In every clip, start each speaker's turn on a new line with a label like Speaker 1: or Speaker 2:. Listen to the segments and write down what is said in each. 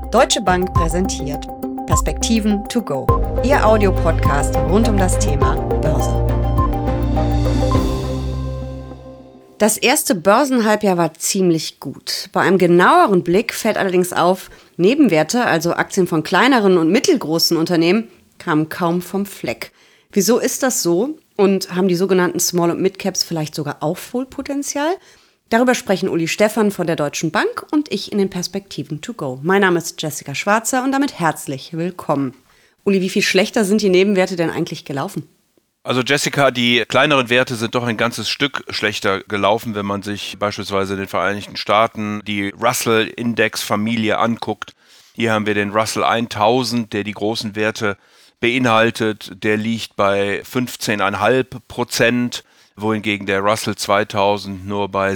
Speaker 1: Deutsche Bank präsentiert Perspektiven to go, Ihr Audiopodcast rund um das Thema Börse. Das erste Börsenhalbjahr war ziemlich gut. Bei einem genaueren Blick fällt allerdings auf, Nebenwerte, also Aktien von kleineren und mittelgroßen Unternehmen, kamen kaum vom Fleck. Wieso ist das so? Und haben die sogenannten Small- und Mid-Caps vielleicht sogar Aufholpotenzial? Darüber sprechen Uli Stephan von der Deutschen Bank und ich in den Perspektiven to go. Mein Name ist Jessica Schwarzer und damit herzlich willkommen. Uli, wie viel schlechter sind die Nebenwerte denn eigentlich gelaufen?
Speaker 2: Also Jessica, die kleineren Werte sind doch ein ganzes Stück schlechter gelaufen, wenn man sich beispielsweise in den Vereinigten Staaten die Russell-Index-Familie anguckt. Hier haben wir den Russell 1000, der die großen Werte beinhaltet. Der liegt bei 15,5%, wohingegen der Russell 2000 nur bei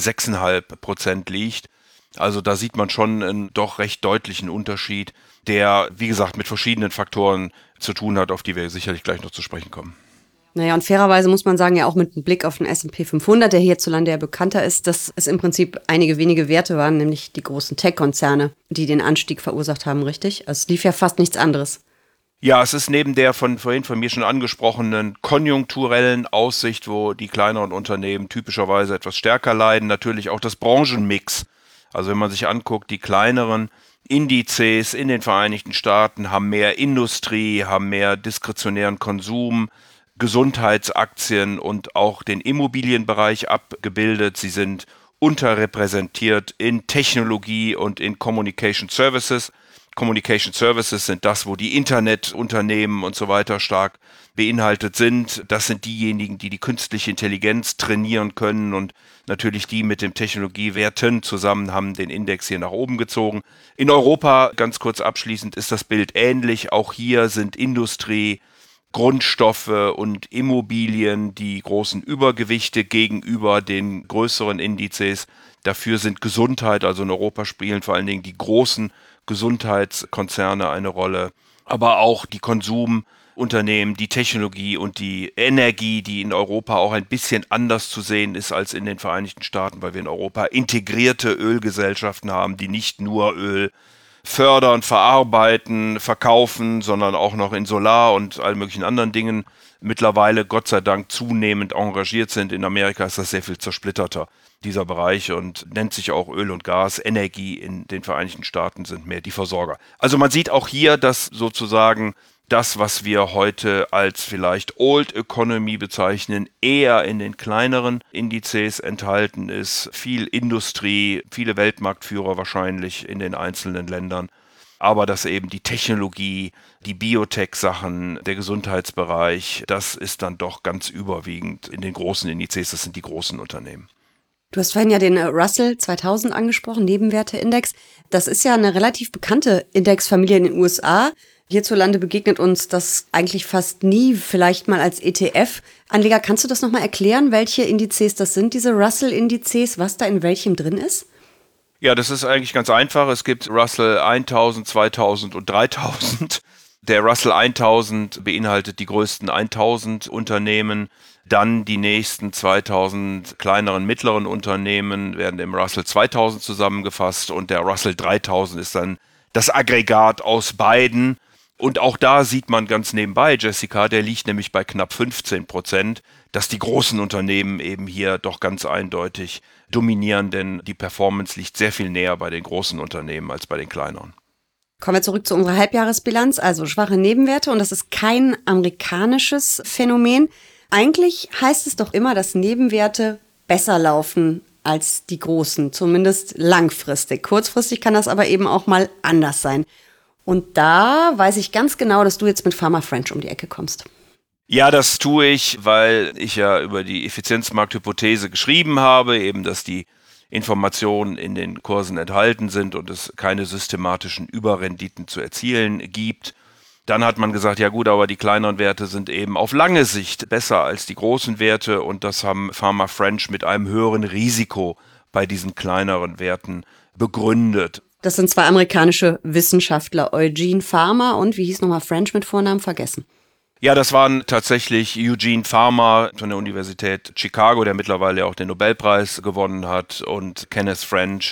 Speaker 2: 6,5% liegt. Also da sieht man schon einen doch recht deutlichen Unterschied, der, wie gesagt, mit verschiedenen Faktoren zu tun hat, auf die wir sicherlich gleich noch zu sprechen kommen.
Speaker 1: Naja, und fairerweise muss man sagen, ja auch mit einem Blick auf den S&P 500, der hierzulande ja bekannter ist, dass es im Prinzip einige wenige Werte waren, nämlich die großen Tech-Konzerne, die den Anstieg verursacht haben, richtig? Also es lief ja fast nichts anderes.
Speaker 2: Ja, es ist neben der vorhin von mir schon angesprochenen konjunkturellen Aussicht, wo die kleineren Unternehmen typischerweise etwas stärker leiden, natürlich auch das Branchenmix. Also wenn man sich anguckt, die kleineren Indizes in den Vereinigten Staaten haben mehr Industrie, haben mehr diskretionären Konsum, Gesundheitsaktien und auch den Immobilienbereich abgebildet. Sie sind unterrepräsentiert in Technologie und in Communication Services. Communication Services sind das, wo die Internetunternehmen und so weiter stark beinhaltet sind. Das sind diejenigen, die die künstliche Intelligenz trainieren können und natürlich die mit den Technologiewerten zusammen haben den Index hier nach oben gezogen. In Europa, ganz kurz abschließend, ist das Bild ähnlich. Auch hier sind Industrie, Grundstoffe und Immobilien die großen Übergewichte gegenüber den größeren Indizes. Dafür sind Gesundheit, also in Europa spielen vor allen Dingen die großen Gesundheitskonzerne eine Rolle, aber auch die Konsumunternehmen, die Technologie und die Energie, die in Europa auch ein bisschen anders zu sehen ist als in den Vereinigten Staaten, weil wir in Europa integrierte Ölgesellschaften haben, die nicht nur Öl fördern, verarbeiten, verkaufen, sondern auch noch in Solar und allen möglichen anderen Dingen mittlerweile, Gott sei Dank, zunehmend engagiert sind. In Amerika ist das sehr viel zersplitterter, dieser Bereich, und nennt sich auch Öl und Gas. Energie in den Vereinigten Staaten sind mehr die Versorger. Also man sieht auch hier, dass sozusagen das, was wir heute als vielleicht Old Economy bezeichnen, eher in den kleineren Indizes enthalten ist. Viel Industrie, viele Weltmarktführer wahrscheinlich in den einzelnen Ländern. Aber dass eben die Technologie, die Biotech-Sachen, der Gesundheitsbereich, das ist dann doch ganz überwiegend in den großen Indizes, das sind die großen Unternehmen.
Speaker 1: Du hast vorhin ja den Russell 2000 angesprochen, Nebenwerteindex. Das ist ja eine relativ bekannte Indexfamilie in den USA. Hierzulande begegnet uns das eigentlich fast nie, vielleicht mal als ETF-Anleger. Kannst du das nochmal erklären, welche Indizes das sind, diese Russell-Indizes, was da in welchem drin ist?
Speaker 2: Ja, das ist eigentlich ganz einfach. Es gibt Russell 1000, 2000 und 3000. Der Russell 1000 beinhaltet die größten 1000 Unternehmen. Dann die nächsten 2000 kleineren, mittleren Unternehmen werden im Russell 2000 zusammengefasst und der Russell 3000 ist dann das Aggregat aus beiden. Und auch da sieht man ganz nebenbei, Jessica, der liegt nämlich bei knapp 15%, dass die großen Unternehmen eben hier doch ganz eindeutig dominieren, denn die Performance liegt sehr viel näher bei den großen Unternehmen als bei den kleineren.
Speaker 1: Kommen wir zurück zu unserer Halbjahresbilanz, also schwache Nebenwerte, und das ist kein amerikanisches Phänomen. Eigentlich heißt es doch immer, dass Nebenwerte besser laufen als die großen, zumindest langfristig. Kurzfristig kann das aber eben auch mal anders sein. Und da weiß ich ganz genau, dass du jetzt mit Pharma French um die Ecke kommst.
Speaker 2: Ja, das tue ich, weil ich ja über die Effizienzmarkthypothese geschrieben habe, eben dass die Informationen in den Kursen enthalten sind und es keine systematischen Überrenditen zu erzielen gibt. Dann hat man gesagt, ja gut, aber die kleineren Werte sind eben auf lange Sicht besser als die großen Werte und das haben Pharma French mit einem höheren Risiko bei diesen kleineren Werten begründet.
Speaker 1: Das sind zwei amerikanische Wissenschaftler, Eugene Farmer und wie hieß nochmal French mit Vornamen vergessen?
Speaker 2: Ja, das waren tatsächlich Eugene Farmer von der Universität Chicago, der mittlerweile auch den Nobelpreis gewonnen hat, und Kenneth French,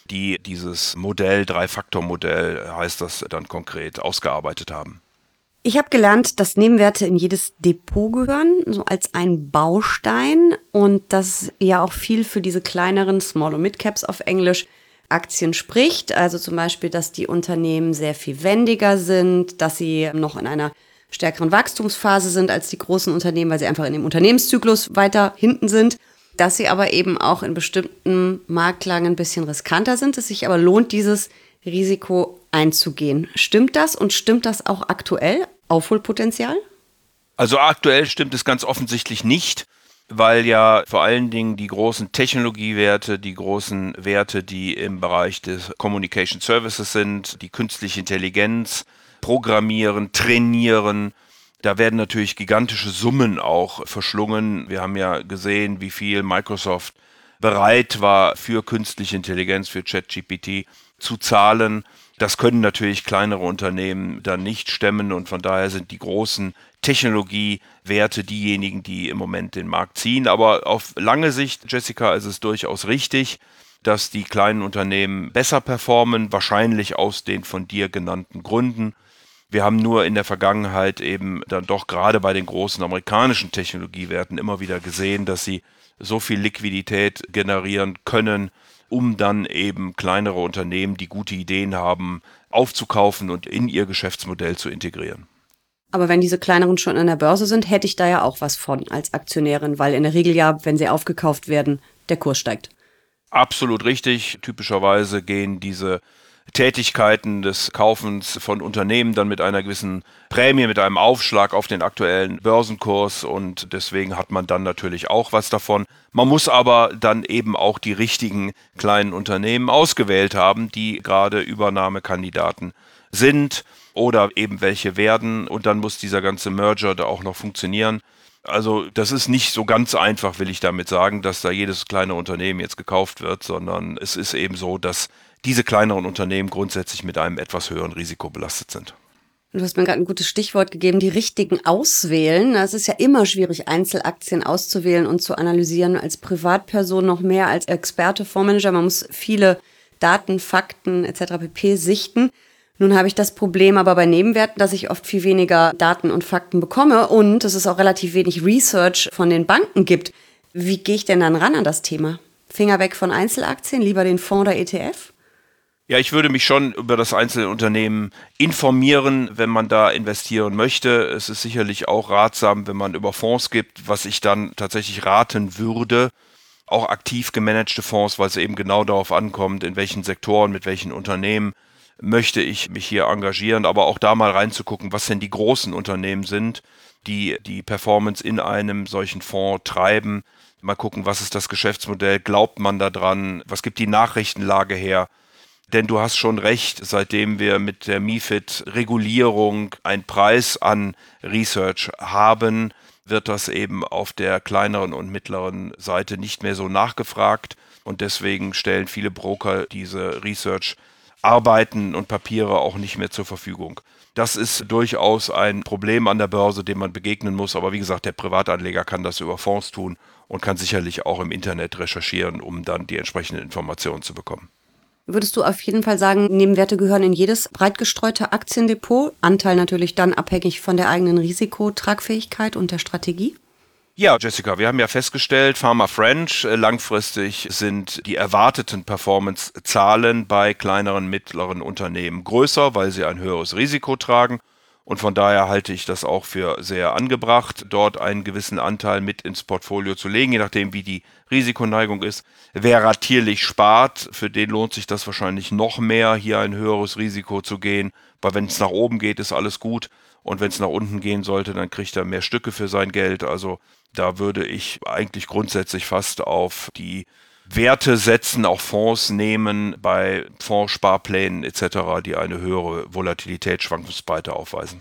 Speaker 2: die dieses Modell, Drei-Faktor-Modell heißt das dann konkret, ausgearbeitet haben.
Speaker 1: Ich habe gelernt, dass Nebenwerte in jedes Depot gehören, so als ein Baustein und dass ja auch viel für diese kleineren Small- und Mid-Caps auf Englisch Aktien spricht. Also zum Beispiel, dass die Unternehmen sehr viel wendiger sind, dass sie noch in einer stärkeren Wachstumsphase sind als die großen Unternehmen, weil sie einfach in dem Unternehmenszyklus weiter hinten sind, dass sie aber eben auch in bestimmten Marktlagen ein bisschen riskanter sind, es sich aber lohnt, dieses Risiko einzugehen. Stimmt das und stimmt das auch aktuell? Aufholpotenzial?
Speaker 2: Also aktuell stimmt es ganz offensichtlich nicht, weil ja vor allen Dingen die großen Technologiewerte, die großen Werte, die im Bereich des Communication Services sind, die künstliche Intelligenz, Programmieren, Trainieren, da werden natürlich gigantische Summen auch verschlungen. Wir haben ja gesehen, wie viel Microsoft bereit war für künstliche Intelligenz, für ChatGPT zu zahlen. Das können natürlich kleinere Unternehmen dann nicht stemmen und von daher sind die großen Technologiewerte diejenigen, die im Moment den Markt ziehen. Aber auf lange Sicht, Jessica, ist es durchaus richtig, dass die kleinen Unternehmen besser performen, wahrscheinlich aus den von dir genannten Gründen. Wir haben nur in der Vergangenheit eben dann doch gerade bei den großen amerikanischen Technologiewerten immer wieder gesehen, dass sie so viel Liquidität generieren können, um dann eben kleinere Unternehmen, die gute Ideen haben, aufzukaufen und in ihr Geschäftsmodell zu integrieren.
Speaker 1: Aber wenn diese kleineren schon an der Börse sind, hätte ich da ja auch was von als Aktionärin, weil in der Regel ja, wenn sie aufgekauft werden, der Kurs steigt.
Speaker 2: Absolut richtig. Typischerweise gehen diese Tätigkeiten des Kaufens von Unternehmen dann mit einer gewissen Prämie, mit einem Aufschlag auf den aktuellen Börsenkurs und deswegen hat man dann natürlich auch was davon. Man muss aber dann eben auch die richtigen kleinen Unternehmen ausgewählt haben, die gerade Übernahmekandidaten sind oder eben welche werden und dann muss dieser ganze Merger da auch noch funktionieren. Also das ist nicht so ganz einfach, will ich damit sagen, dass da jedes kleine Unternehmen jetzt gekauft wird, sondern es ist eben so, dass diese kleineren Unternehmen grundsätzlich mit einem etwas höheren Risiko belastet sind.
Speaker 1: Du hast mir gerade ein gutes Stichwort gegeben, die richtigen auswählen. Es ist ja immer schwierig, Einzelaktien auszuwählen und zu analysieren. Als Privatperson noch mehr als Experte, Fondsmanager. Man muss viele Daten, Fakten etc. pp. Sichten. Nun habe ich das Problem aber bei Nebenwerten, dass ich oft viel weniger Daten und Fakten bekomme und es ist auch relativ wenig Research von den Banken gibt. Wie gehe ich denn dann ran an das Thema? Finger weg von Einzelaktien, lieber den Fonds oder ETF?
Speaker 2: Ja, ich würde mich schon über das einzelne Unternehmen informieren, wenn man da investieren möchte. Es ist sicherlich auch ratsam, wenn man über Fonds gibt, was ich dann tatsächlich raten würde. Auch aktiv gemanagte Fonds, weil es eben genau darauf ankommt, in welchen Sektoren, mit welchen Unternehmen möchte ich mich hier engagieren. Aber auch da mal reinzugucken, was denn die großen Unternehmen sind, die die Performance in einem solchen Fonds treiben. Mal gucken, was ist das Geschäftsmodell, glaubt man da dran, was gibt die Nachrichtenlage her? Denn du hast schon recht, seitdem wir mit der MiFID-Regulierung einen Preis an Research haben, wird das eben auf der kleineren und mittleren Seite nicht mehr so nachgefragt. Und deswegen stellen viele Broker diese Research-Arbeiten und Papiere auch nicht mehr zur Verfügung. Das ist durchaus ein Problem an der Börse, dem man begegnen muss. Aber wie gesagt, der Privatanleger kann das über Fonds tun und kann sicherlich auch im Internet recherchieren, um dann die entsprechenden Informationen zu bekommen.
Speaker 1: Würdest du auf jeden Fall sagen, Nebenwerte gehören in jedes breit gestreute Aktiendepot? Anteil natürlich dann abhängig von der eigenen Risikotragfähigkeit und der Strategie?
Speaker 2: Ja, Jessica, wir haben ja festgestellt, Pharma French, langfristig sind die erwarteten Performance-Zahlen bei kleineren, mittleren Unternehmen größer, weil sie ein höheres Risiko tragen. Und von daher halte ich das auch für sehr angebracht, dort einen gewissen Anteil mit ins Portfolio zu legen, je nachdem wie die Risikoneigung ist. Wer ratierlich spart, für den lohnt sich das wahrscheinlich noch mehr, hier ein höheres Risiko zu gehen, weil wenn es nach oben geht, ist alles gut und wenn es nach unten gehen sollte, dann kriegt er mehr Stücke für sein Geld. Also da würde ich eigentlich grundsätzlich fast auf die Werte setzen, auch Fonds nehmen bei Fondssparplänen etc., die eine höhere Volatilität, Schwankungsbreite aufweisen.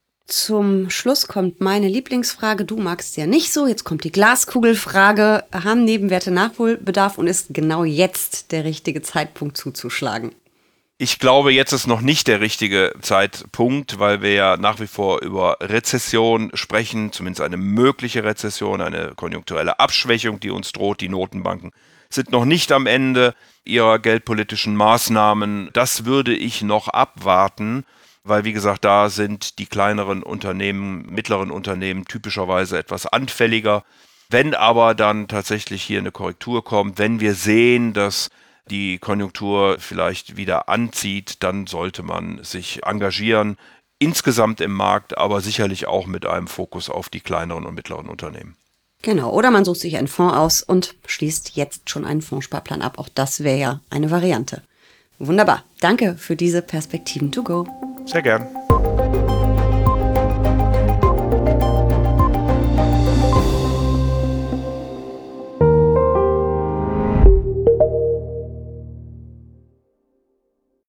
Speaker 1: Zum Schluss kommt meine Lieblingsfrage. Du magst ja nicht so. Jetzt kommt die Glaskugelfrage. Haben Nebenwerte Nachholbedarf und ist genau jetzt der richtige Zeitpunkt zuzuschlagen?
Speaker 2: Ich glaube, jetzt ist noch nicht der richtige Zeitpunkt, weil wir ja nach wie vor über Rezession sprechen, zumindest eine mögliche Rezession, eine konjunkturelle Abschwächung, die uns droht. Die Notenbanken sind noch nicht am Ende ihrer geldpolitischen Maßnahmen. Das würde ich noch abwarten, weil, wie gesagt, da sind die kleineren Unternehmen, mittleren Unternehmen typischerweise etwas anfälliger. Wenn aber dann tatsächlich hier eine Korrektur kommt, wenn wir sehen, dass die Konjunktur vielleicht wieder anzieht, dann sollte man sich engagieren, insgesamt im Markt, aber sicherlich auch mit einem Fokus auf die kleineren und mittleren Unternehmen.
Speaker 1: Genau, oder man sucht sich einen Fonds aus und schließt jetzt schon einen Fondssparplan ab. Auch das wäre ja eine Variante. Wunderbar. Danke für diese Perspektiven to go.
Speaker 2: Sehr gern.